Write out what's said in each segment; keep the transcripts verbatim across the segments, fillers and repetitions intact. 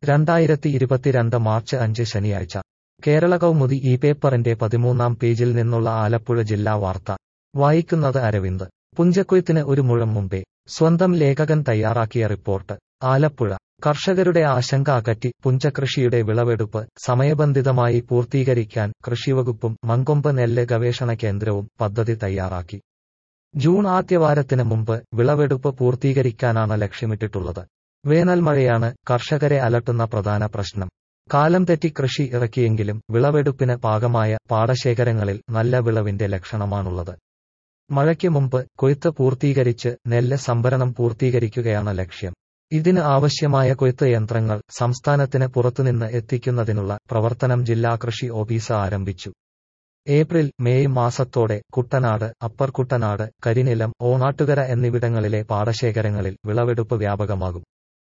രണ്ടായിരത്തി ഇരുപത്തിരണ്ട് മാർച്ച് അഞ്ച് ശനിയാഴ്ച കേരള കൗമുദി ഈ പേപ്പറിന്റെ പതിമൂന്നാം പേജിൽ നിന്നുള്ള ആലപ്പുഴ ജില്ലാ വാർത്ത വായിക്കുന്നത് അരവിന്ദ്. പുഞ്ചക്കൊയ്ത്തിന് ഒരു മുഴം മുമ്പേ സ്വന്തം ലേഖകൻ തയ്യാറാക്കിയ റിപ്പോർട്ട്. ആലപ്പുഴ കർഷകരുടെ ആശങ്ക അകറ്റി പുഞ്ചകൃഷിയുടെ വിളവെടുപ്പ് സമയബന്ധിതമായി പൂർത്തീകരിക്കാൻ കൃഷിവകുപ്പും മങ്കൊമ്പ് നെല്ല് ഗവേഷണ കേന്ദ്രവും പദ്ധതി തയ്യാറാക്കി. ജൂൺ ആദ്യവാരത്തിന് മുമ്പ് വിളവെടുപ്പ് പൂർത്തീകരിക്കാനാണ് ലക്ഷ്യമിട്ടിട്ടുള്ളത്. വേനൽ മഴയാണ് കർഷകരെ അലട്ടുന്ന പ്രധാന പ്രശ്നം. കാലം തെറ്റി കൃഷി ഇറക്കിയെങ്കിലും വിളവെടുപ്പിന് പാകമായ പാടശേഖരങ്ങളിൽ നല്ല വിളവിന്റെ ലക്ഷണമാണുള്ളത്. മഴയ്ക്ക് മുമ്പ് കൊയ്ത്ത് പൂർത്തീകരിച്ച് നെല്ല് സംഭരണം പൂർത്തീകരിക്കുകയാണ് ലക്ഷ്യം. ഇതിന് ആവശ്യമായ കൊയ്ത്ത് യന്ത്രങ്ങൾ സംസ്ഥാനത്തിന് പുറത്തുനിന്ന് എത്തിക്കുന്നതിനുള്ള പ്രവർത്തനം ജില്ലാ കൃഷി ഓഫീസ് ആരംഭിച്ചു. ഏപ്രിൽ മെയ് മാസത്തോടെ കുട്ടനാട്, അപ്പർ കുട്ടനാട്, കരിനിലം, ഓണാട്ടുകര എന്നിവിടങ്ങളിലെ പാടശേഖരങ്ങളിൽ വിളവെടുപ്പ് വ്യാപകമാകും.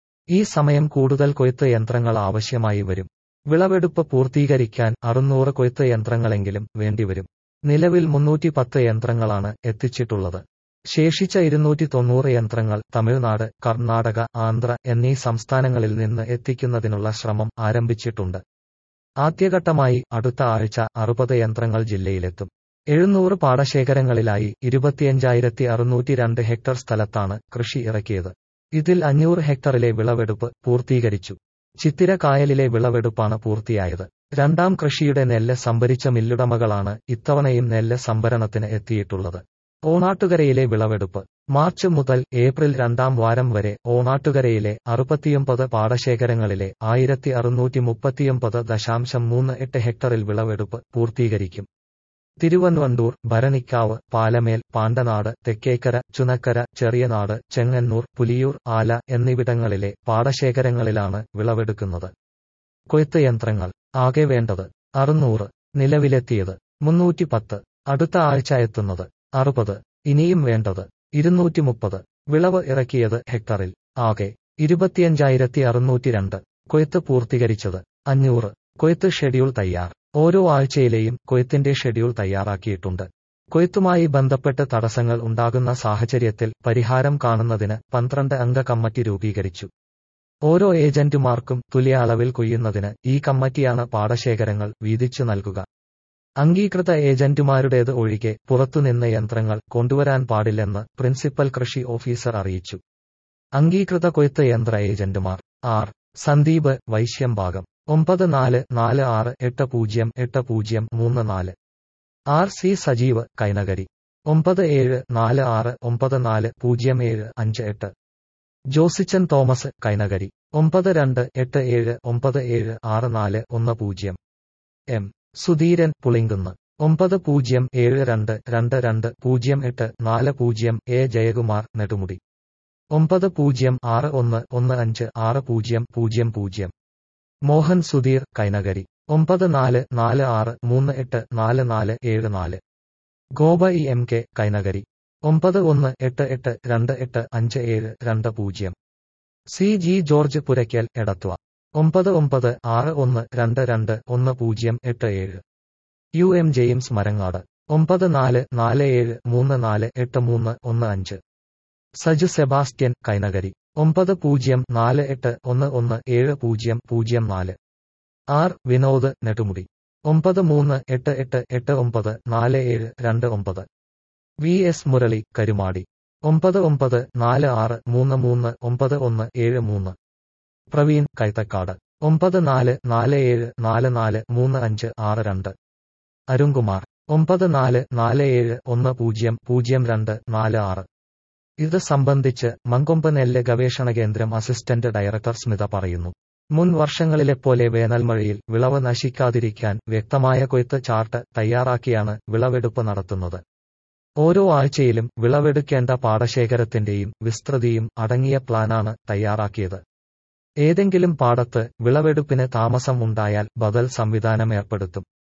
ഈ സമയം കൂടുതൽ കൊയ്ത്ത് യന്ത്രങ്ങൾ ആവശ്യമായി വരും. വിളവെടുപ്പ് പൂർത്തീകരിക്കാൻ അറുന്നൂറ് കൊയ്ത്ത് യന്ത്രങ്ങളെങ്കിലും വേണ്ടിവരും. നിലവിൽ മുന്നൂറ്റി പത്ത് യന്ത്രങ്ങളാണ് എത്തിച്ചിട്ടുള്ളത്. ശേഷിച്ച ഇരുന്നൂറ്റി തൊണ്ണൂറ് യന്ത്രങ്ങൾ തമിഴ്നാട്, കർണാടക, ആന്ധ്ര എന്നീ സംസ്ഥാനങ്ങളിൽ നിന്ന് എത്തിക്കുന്നതിനുള്ള ശ്രമം ആരംഭിച്ചിട്ടുണ്ട്. ആദ്യഘട്ടമായി അടുത്ത ആഴ്ച അറുപത് യന്ത്രങ്ങൾ ജില്ലയിലെത്തും. എഴുന്നൂറ് പാടശേഖരങ്ങളിലായി ഇരുപത്തിയഞ്ചായിരത്തി അറുന്നൂറ്റി രണ്ട് ഹെക്ടർ സ്ഥലത്താണ് കൃഷി ഇറക്കിയത്. ഇതിൽ അഞ്ഞൂറ് ഹെക്ടറിലെ വിളവെടുപ്പ് പൂർത്തീകരിച്ചു. ചിത്തിര കായലിലെ വിളവെടുപ്പാണ് പൂർത്തിയായത്. രണ്ടാം കൃഷിയുടെ നെല്ല് സംഭരിച്ച മില്ലുടമകളാണ് ഇത്തവണയും നെല്ല് സംഭരണത്തിന് എത്തിയിട്ടുള്ളത്. ഓണാട്ടുകരയിലെ വിളവെടുപ്പ് മാർച്ച് മുതൽ ഏപ്രിൽ രണ്ടാം വാരം വരെ ഓണാട്ടുകരയിലെ അറുപത്തിയൊമ്പത് പാടശേഖരങ്ങളിലെ ആയിരത്തി അറുന്നൂറ്റി മുപ്പത്തിയൊമ്പത് ദശാംശം മൂന്ന് എട്ട് ഹെക്ടറിൽ വിളവെടുപ്പ് പൂർത്തീകരിക്കും. തിരുവൻവണ്ടൂർ, ഭരണിക്കാവ്, പാലമേൽ, പാണ്ടനാട്, തെക്കേക്കര, ചുനക്കര, ചെറിയനാട്, ചെങ്ങന്നൂർ, പുലിയൂർ, ആല എന്നിവിടങ്ങളിലെ പാടശേഖരങ്ങളിലാണ് വിളവെടുക്കുന്നത്. കൊയ്ത്ത് യന്ത്രങ്ങൾ ആകെ വേണ്ടത് അറുന്നൂറ്. നിലവിലെത്തിയത് മുന്നൂറ്റി പത്ത്. അടുത്ത ആഴ്ച എത്തുന്നത് അറുപത്. ഇനിയും വേണ്ടത് ഇരുന്നൂറ്റി മുപ്പത്. വിളവ് ഇറക്കിയത് ഹെക്ടറിൽ ആകെ ഇരുപത്തിയഞ്ചായിരത്തി അറുന്നൂറ്റി രണ്ട്. കൊയ്ത്ത് പൂർത്തീകരിച്ചത് അഞ്ഞൂറ്. കൊയ്ത്ത് ഷെഡ്യൂൾ തയ്യാർ. ഓരോ ആഴ്ചയിലെയും കൊയ്ത്തിന്റെ ഷെഡ്യൂൾ തയ്യാറാക്കിയിട്ടുണ്ട്. കൊയ്ത്തുമായി ബന്ധപ്പെട്ട് തടസ്സങ്ങൾ ഉണ്ടാകുന്ന സാഹചര്യത്തിൽ പരിഹാരം കാണുന്നതിന് പന്ത്രണ്ട് അംഗ കമ്മിറ്റി രൂപീകരിച്ചു. ഓരോ ഏജന്റുമാർക്കും തുല്യ അളവിൽ കൊയ്യുന്നതിന് ഈ കമ്മിറ്റിയാണ് പാടശേഖരങ്ങൾ വീതിച്ചു നൽകുക. അംഗീകൃത ഏജന്റുമാരുടേത് ഒഴികെ പുറത്തുനിന്ന് യന്ത്രങ്ങൾ കൊണ്ടുവരാൻ പാടില്ലെന്ന് പ്രിൻസിപ്പൽ കൃഷി ഓഫീസർ അറിയിച്ചു. അംഗീകൃത കൊയ്ത്ത് യന്ത്ര ഏജന്റുമാർ ആർ. സന്ദീപ്, വൈശ്യംഭാഗം ഒമ്പത് നാല് നാല് ആറ് എട്ട് പൂജ്യം എട്ട് പൂജ്യം മൂന്ന് നാല്. ആർ. സി. സജീവ്, കൈനകരി ഒമ്പത് ഏഴ് നാല് ആറ് ഒമ്പത് നാല് പൂജ്യം ഏഴ് അഞ്ച് എട്ട്. ജോസിച്ചൻ തോമസ്, കൈനകരി ഒമ്പത് രണ്ട് എട്ട് ഏഴ് ഒമ്പത് ഏഴ് ആറ് നാല് ഒന്ന് പൂജ്യം. എം. സുധീരൻ, പുളിങ്കുന്ന് ഒമ്പത് പൂജ്യം ഏഴ് രണ്ട് രണ്ട് രണ്ട് പൂജ്യം എട്ട് നാല് പൂജ്യം. എ. ജയകുമാർ, നെടുമുടി ഒമ്പത് പൂജ്യം ആറ് ഒന്ന് ഒന്ന് അഞ്ച് ആറ് പൂജ്യം പൂജ്യം പൂജ്യം. മോഹൻ സുധീർ, കൈനകരി ഒമ്പത് നാല് നാല് ആറ് മൂന്ന് എട്ട് നാല് നാല് ഏഴ് നാല്. ഗോപ ഇ. എം. കെ, കൈനകരി ഒമ്പത് ഒന്ന് എട്ട് എട്ട് രണ്ട് എട്ട് അഞ്ച് ഏഴ് രണ്ട് പൂജ്യം. C. G. George, Puraykkal, Edathua ഒമ്പത് ഒമ്പത് ആറ് ഒന്ന് രണ്ട് രണ്ട് ഒന്ന് പൂജ്യം എട്ട് ഏഴ്. യു. എം. ജെയിംസ്, മരങ്ങാട് ഒമ്പത് നാല് നാല് ഏഴ് മൂന്ന് നാല് എട്ട് മൂന്ന് ഒന്ന് അഞ്ച്. സജു സെബാസ്റ്റ്യൻ, കൈനകരി ഒമ്പത് പൂജ്യം നാല് എട്ട് ഒന്ന് ഒന്ന് ഏഴ് പൂജ്യം പൂജ്യം നാല്. ആർ. വിനോദ്, നെടുമുടി ഒമ്പത് മൂന്ന് എട്ട് എട്ട് എട്ട് ഒമ്പത് നാല് ഏഴ് രണ്ട് ഒമ്പത്. വി. എസ്. മുരളി, കരുമാടി ഒമ്പത് ഒമ്പത് നാല് ആറ് മൂന്ന് മൂന്ന് ഒമ്പത് ഒന്ന് ഏഴ് മൂന്ന്. പ്രവീൺ, കൈതക്കാട് ഒമ്പത് നാല് നാല് ഏഴ് നാല് നാല് മൂന്ന് അഞ്ച് ആറ് രണ്ട്. അരുൺകുമാർ ഒമ്പത് നാല് നാല് ഏഴ് ഒന്ന് പൂജ്യം പൂജ്യം രണ്ട് നാല് ആറ്. ഇത് സംബന്ധിച്ച് മങ്കൊമ്പ് നെല്ല് ഗവേഷണ കേന്ദ്രം അസിസ്റ്റന്റ് ഡയറക്ടർ സ്മിത പറയുന്നു. മുൻ വർഷങ്ങളിലെപ്പോലെ വേനൽമഴയിൽ വിളവ് നശിക്കാതിരിക്കാൻ വ്യക്തമായ കൊയ്ത്ത് ചാർട്ട് തയ്യാറാക്കിയാണ് വിളവെടുപ്പ് നടത്തുന്നത്. ഓരോ ആഴ്ചയിലും വിളവെടുക്കേണ്ട പാടശേഖരത്തിന്റെയും വിസ്തൃതിയും അടങ്ങിയ പ്ലാനാണ് തയ്യാറാക്കിയത്. ഏതെങ്കിലും പാടത്ത് വിളവെടുപ്പിന് താമസം ഉണ്ടായാൽ ബദൽ സംവിധാനം ഏർപ്പെടുത്തും.